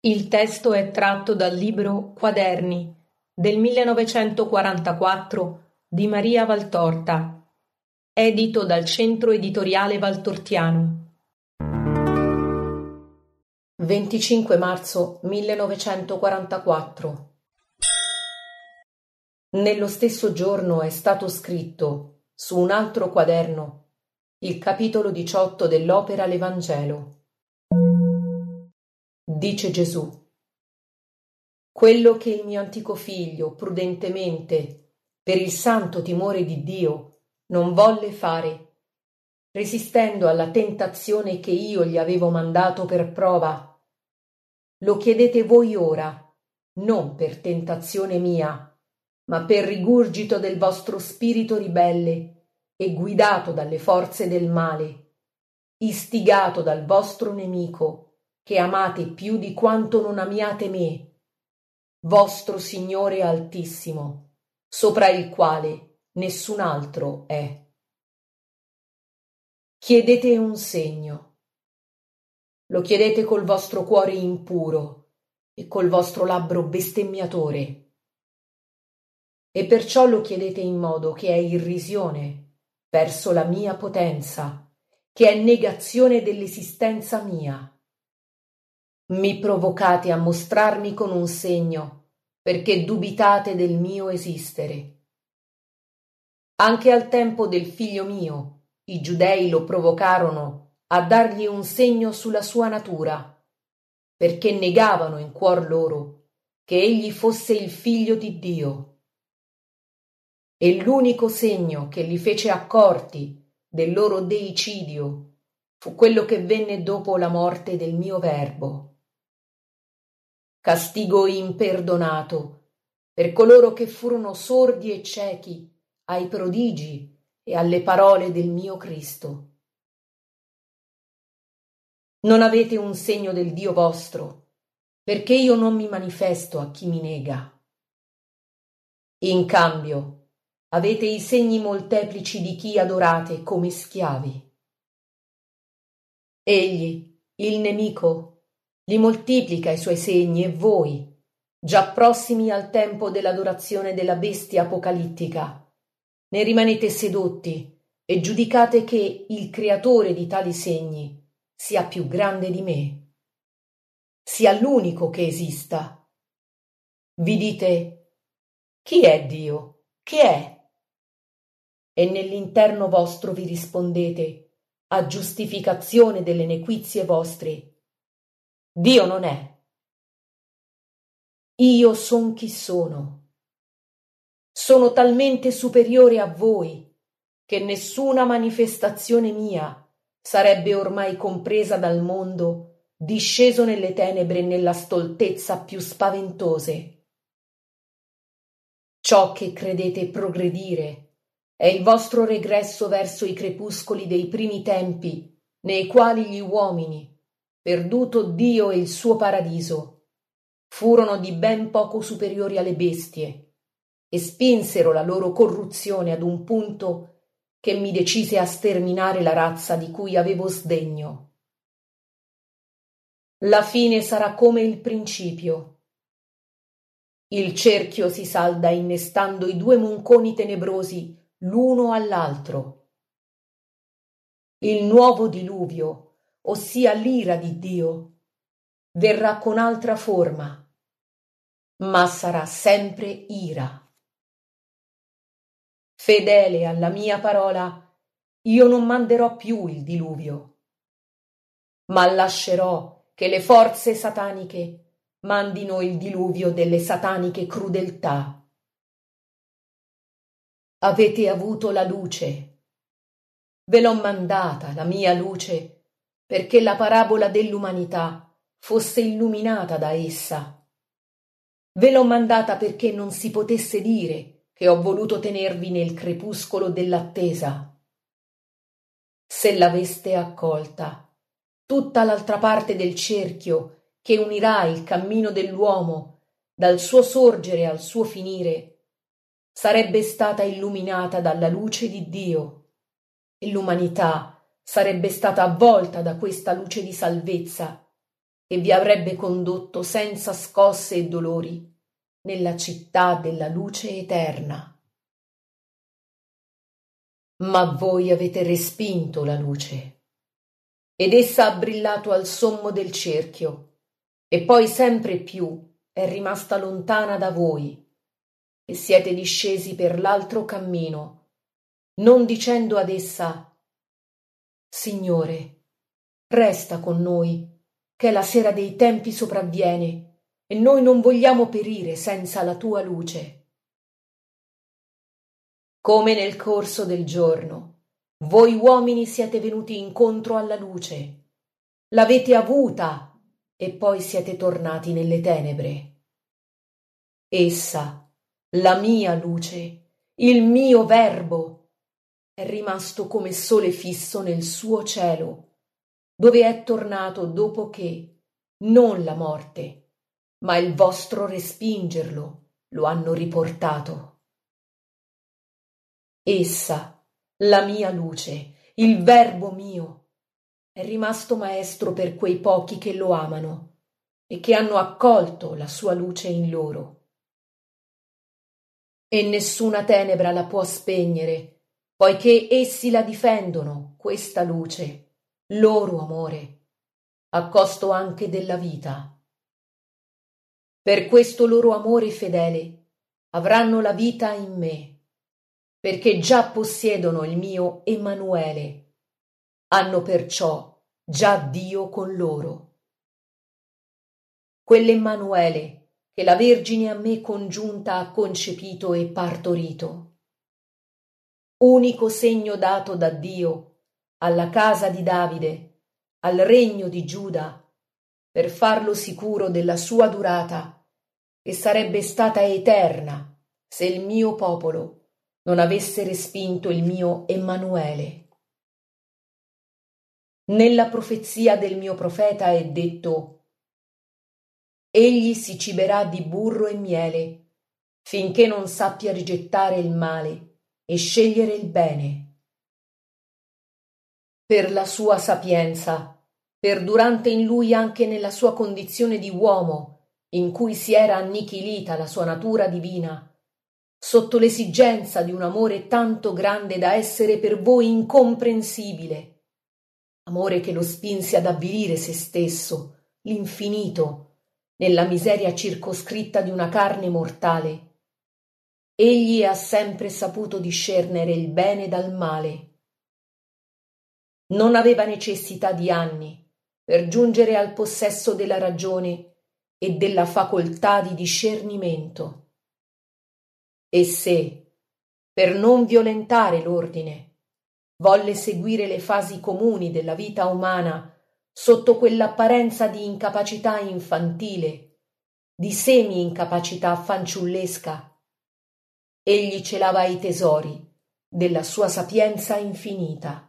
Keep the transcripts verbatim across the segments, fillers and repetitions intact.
Il testo è tratto dal libro Quaderni del millenovecentoquarantaquattro di Maria Valtorta, edito dal Centro Editoriale Valtortiano. venticinque marzo millenovecentoquarantaquattro. Nello stesso giorno è stato scritto, su un altro quaderno, il capitolo diciotto dell'opera L'Evangelo. Dice Gesù: quello che il mio antico figlio prudentemente, per il santo timore di Dio, non volle fare, resistendo alla tentazione che io gli avevo mandato per prova, lo chiedete voi ora, non per tentazione mia, ma per rigurgito del vostro spirito ribelle e guidato dalle forze del male, istigato dal vostro nemico, che amate più di quanto non amiate me, vostro Signore Altissimo, sopra il quale nessun altro è. Chiedete un segno. Lo chiedete col vostro cuore impuro e col vostro labbro bestemmiatore. E perciò lo chiedete in modo che è irrisione verso la mia potenza, che è negazione dell'esistenza mia. Mi provocate a mostrarmi con un segno, perché dubitate del mio esistere. Anche al tempo del figlio mio, i giudei lo provocarono a dargli un segno sulla sua natura, perché negavano in cuor loro che egli fosse il figlio di Dio. E l'unico segno che li fece accorti del loro deicidio fu quello che venne dopo la morte del mio Verbo. Castigo imperdonato per coloro che furono sordi e ciechi ai prodigi e alle parole del mio Cristo. Non avete un segno del Dio vostro, perché io non mi manifesto a chi mi nega. In cambio, avete i segni molteplici di chi adorate come schiavi. Egli, il nemico, li moltiplica i suoi segni e voi, già prossimi al tempo dell'adorazione della bestia apocalittica, ne rimanete sedotti e giudicate che il creatore di tali segni sia più grande di me, sia l'unico che esista. Vi dite: chi è Dio? Che è? E nell'interno vostro vi rispondete, a giustificazione delle nequizie vostre: Dio non è. Io son chi sono. Sono talmente superiore a voi che nessuna manifestazione mia sarebbe ormai compresa dal mondo disceso nelle tenebre e nella stoltezza più spaventose. Ciò che credete progredire è il vostro regresso verso i crepuscoli dei primi tempi, nei quali gli uomini, perduto Dio e il suo paradiso, furono di ben poco superiori alle bestie e spinsero la loro corruzione ad un punto che mi decise a sterminare la razza di cui avevo sdegno. La fine sarà come il principio. Il cerchio si salda innestando i due monconi tenebrosi l'uno all'altro. Il nuovo diluvio, ossia l'ira di Dio, verrà con altra forma, ma sarà sempre ira. Fedele alla mia parola, io non manderò più il diluvio, ma lascerò che le forze sataniche mandino il diluvio delle sataniche crudeltà. Avete avuto la luce. Ve l'ho mandata, la mia luce, perché la parabola dell'umanità fosse illuminata da essa. Ve l'ho mandata perché non si potesse dire che ho voluto tenervi nel crepuscolo dell'attesa. Se l'aveste accolta, tutta l'altra parte del cerchio che unirà il cammino dell'uomo dal suo sorgere al suo finire sarebbe stata illuminata dalla luce di Dio, e l'umanità sarebbe stata avvolta da questa luce di salvezza che vi avrebbe condotto senza scosse e dolori nella città della luce eterna. Ma voi avete respinto la luce, ed essa ha brillato al sommo del cerchio, e poi sempre più è rimasta lontana da voi, e siete discesi per l'altro cammino, non dicendo ad essa: Signore, resta con noi, che la sera dei tempi sopravviene, e noi non vogliamo perire senza la tua luce. Come nel corso del giorno, voi uomini siete venuti incontro alla luce, l'avete avuta e poi siete tornati nelle tenebre. Essa, la mia luce, il mio verbo, è rimasto come sole fisso nel suo cielo, dove è tornato dopo che, non la morte, ma il vostro respingerlo lo hanno riportato. Essa, la mia luce, il verbo mio, è rimasto maestro per quei pochi che lo amano e che hanno accolto la sua luce in loro. E nessuna tenebra la può spegnere, poiché essi la difendono, questa luce, loro amore, a costo anche della vita. Per questo loro amore fedele avranno la vita in me, perché già possiedono il mio Emanuele, hanno perciò già Dio con loro. Quell'Emanuele che la Vergine a me congiunta ha concepito e partorito. Unico segno dato da Dio alla casa di Davide, al regno di Giuda, per farlo sicuro della sua durata, che sarebbe stata eterna se il mio popolo non avesse respinto il mio Emanuele. Nella profezia del mio profeta è detto: egli si ciberà di burro e miele, finché non sappia rigettare il male e scegliere il bene. Per la sua sapienza, perdurante in lui anche nella sua condizione di uomo, in cui si era annichilita la sua natura divina, sotto l'esigenza di un amore tanto grande da essere per voi incomprensibile, amore che lo spinse ad avvilire se stesso, l'infinito, nella miseria circoscritta di una carne mortale. Egli ha sempre saputo discernere il bene dal male. Non aveva necessità di anni per giungere al possesso della ragione e della facoltà di discernimento. E se, per non violentare l'ordine, volle seguire le fasi comuni della vita umana sotto quell'apparenza di incapacità infantile, di semi-incapacità fanciullesca, egli celava i tesori della sua sapienza infinita.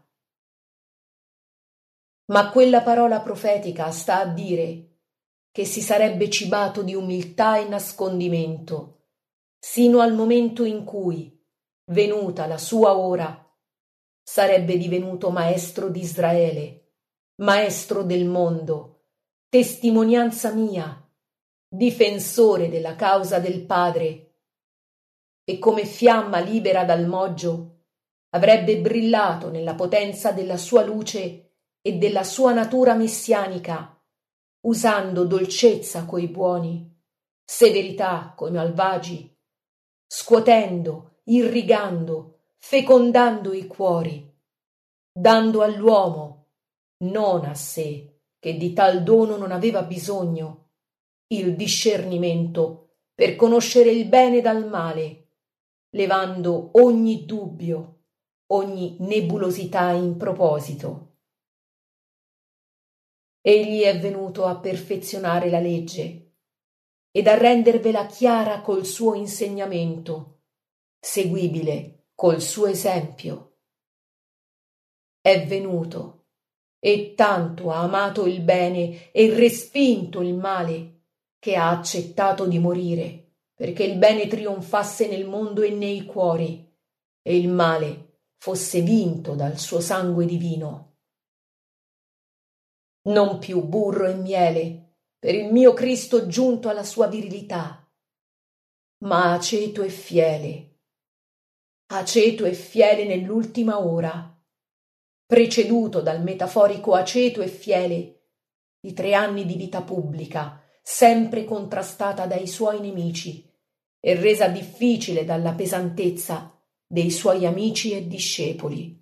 Ma quella parola profetica sta a dire che si sarebbe cibato di umiltà e nascondimento, sino al momento in cui, venuta la sua ora, sarebbe divenuto maestro di Israele, maestro del mondo, testimonianza mia, difensore della causa del Padre, e come fiamma libera dal moggio avrebbe brillato nella potenza della sua luce e della sua natura messianica, usando dolcezza coi buoni, severità coi malvagi, scuotendo, irrigando, fecondando i cuori, dando all'uomo, non a sé, che di tal dono non aveva bisogno, il discernimento per conoscere il bene dal male, levando ogni dubbio, ogni nebulosità in proposito. Egli è venuto a perfezionare la legge ed a rendervela chiara col suo insegnamento, seguibile col suo esempio. È venuto e tanto ha amato il bene e respinto il male che ha accettato di morire, perché il bene trionfasse nel mondo e nei cuori e il male fosse vinto dal suo sangue divino. Non più burro e miele, per il mio Cristo giunto alla sua virilità, ma aceto e fiele, aceto e fiele nell'ultima ora, preceduto dal metaforico aceto e fiele di tre anni di vita pubblica, sempre contrastata dai suoi nemici e resa difficile dalla pesantezza dei suoi amici e discepoli.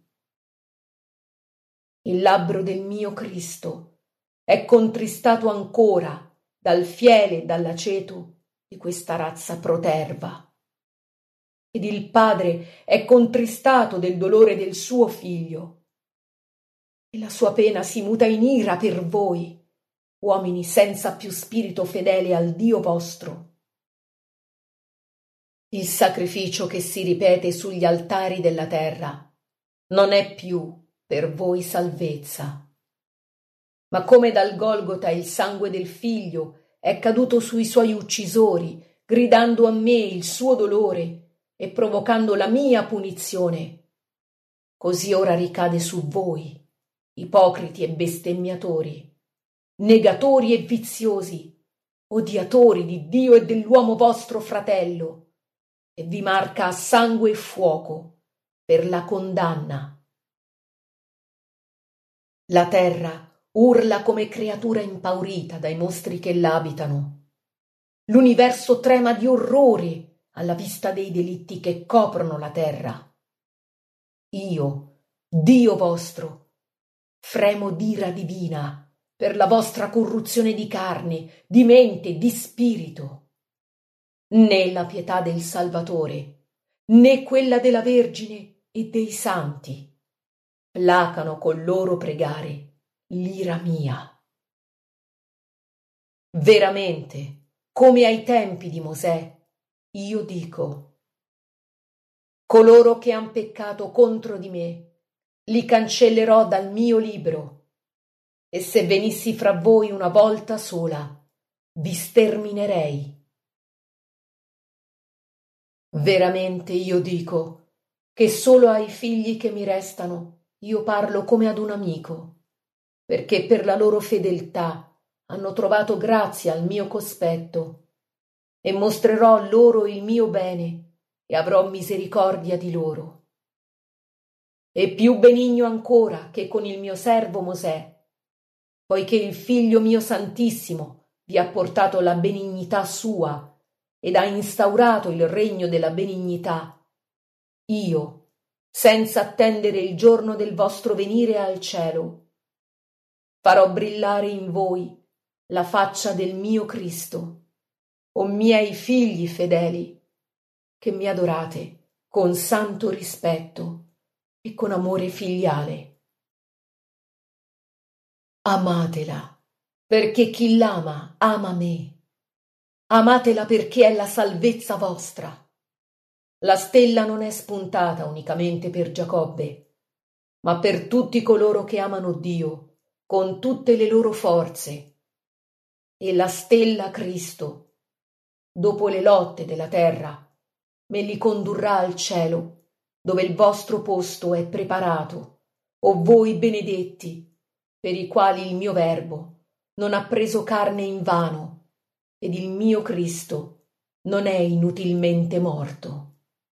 Il labbro del mio Cristo è contristato ancora dal fiele e dall'aceto di questa razza proterva, ed il Padre è contristato del dolore del suo Figlio, e la sua pena si muta in ira per voi, uomini senza più spirito fedele al Dio vostro. Il sacrificio che si ripete sugli altari della terra non è più per voi salvezza, ma come dal Golgota il sangue del Figlio è caduto sui suoi uccisori, gridando a me il suo dolore e provocando la mia punizione, così ora ricade su voi, ipocriti e bestemmiatori, negatori e viziosi, odiatori di Dio e dell'uomo vostro fratello, e vi marca a sangue e fuoco per la condanna. La terra urla come creatura impaurita dai mostri che l'abitano. L'universo trema di orrore alla vista dei delitti che coprono la terra. Io, Dio vostro, fremo d'ira divina per la vostra corruzione di carne, di mente, di spirito. Né la pietà del Salvatore, né quella della Vergine e dei Santi placano col loro pregare l'ira mia. Veramente, come ai tempi di Mosè, io dico: coloro che han peccato contro di me, li cancellerò dal mio libro, e se venissi fra voi una volta sola, vi sterminerei. Veramente io dico che solo ai figli che mi restano io parlo come ad un amico, perché per la loro fedeltà hanno trovato grazia al mio cospetto, e mostrerò loro il mio bene e avrò misericordia di loro. E più benigno ancora che con il mio servo Mosè, poiché il Figlio mio Santissimo vi ha portato la benignità sua ed ha instaurato il regno della benignità, io, senza attendere il giorno del vostro venire al cielo, farò brillare in voi la faccia del mio Cristo, o miei figli fedeli, che mi adorate con santo rispetto e con amore filiale. Amatela, perché chi l'ama ama me. Amatela perché è la salvezza vostra. La stella non è spuntata unicamente per Giacobbe, ma per tutti coloro che amano Dio con tutte le loro forze. E la stella Cristo, dopo le lotte della terra, me li condurrà al cielo, dove il vostro posto è preparato, o voi benedetti, per i quali il mio verbo non ha preso carne invano, ed il mio Cristo non è inutilmente morto.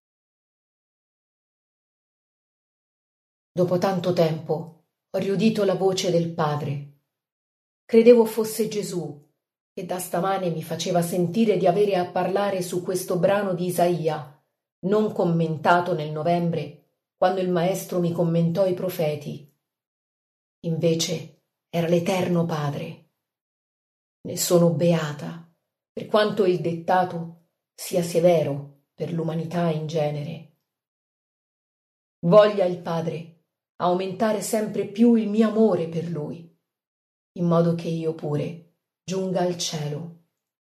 Dopo tanto tempo ho riudito la voce del Padre. Credevo fosse Gesù, che da stamane mi faceva sentire di avere a parlare su questo brano di Isaia, non commentato nel novembre, quando il Maestro mi commentò i profeti. Invece era l'Eterno Padre. Ne sono beata, per quanto il dettato sia severo per l'umanità in genere. Voglia il Padre aumentare sempre più il mio amore per Lui, in modo che io pure giunga al cielo.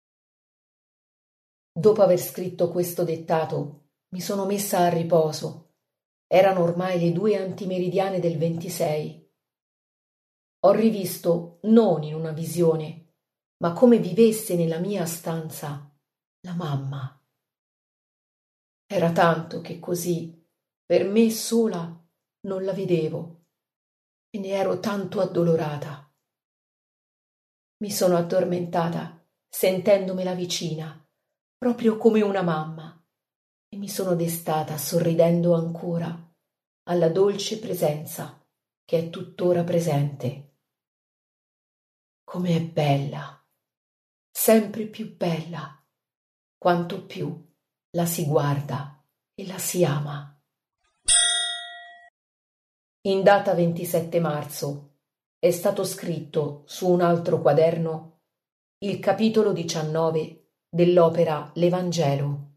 Dopo aver scritto questo dettato, mi sono messa a riposo. Erano ormai le due antimeridiane del ventisei. Ho rivisto, non in una visione, ma come vivesse nella mia stanza, la mamma. Era tanto che così, per me sola, non la vedevo, e ne ero tanto addolorata. Mi sono addormentata sentendomela vicina, proprio come una mamma, e mi sono destata sorridendo ancora alla dolce presenza che è tuttora presente. Come è bella, sempre più bella, quanto più la si guarda e la si ama. In data ventisette marzo è stato scritto su un altro quaderno il capitolo diciannove dell'opera L'Evangelo.